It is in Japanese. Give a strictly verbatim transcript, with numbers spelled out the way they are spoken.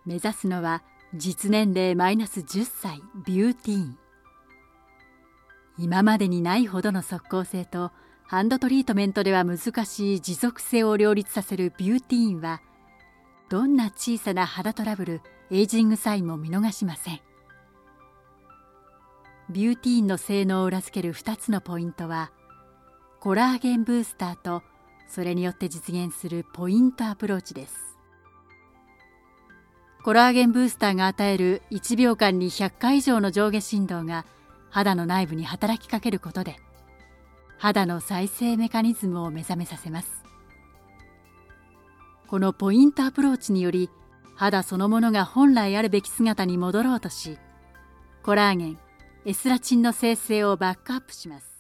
目指すのは実年齢マイナスじゅっさいビューティーン。今までにないほどの即効性とハンドトリートメントでは難しい持続性を両立させるビューティーンは、どんな小さな肌トラブル、エイジングサインも見逃しません。ビューティーンの性能を裏付けるふたつのポイントは、コラーゲンブースターとそれによって実現するポイントアプローチです。コラーゲンブースターが与えるいちびょうかんにひゃっかい以上の上下振動が肌の内部に働きかけることで、肌の再生メカニズムを目覚めさせます。このポイントアプローチにより、肌そのものが本来あるべき姿に戻ろうとし、コラーゲン、エスラチンの生成をバックアップします。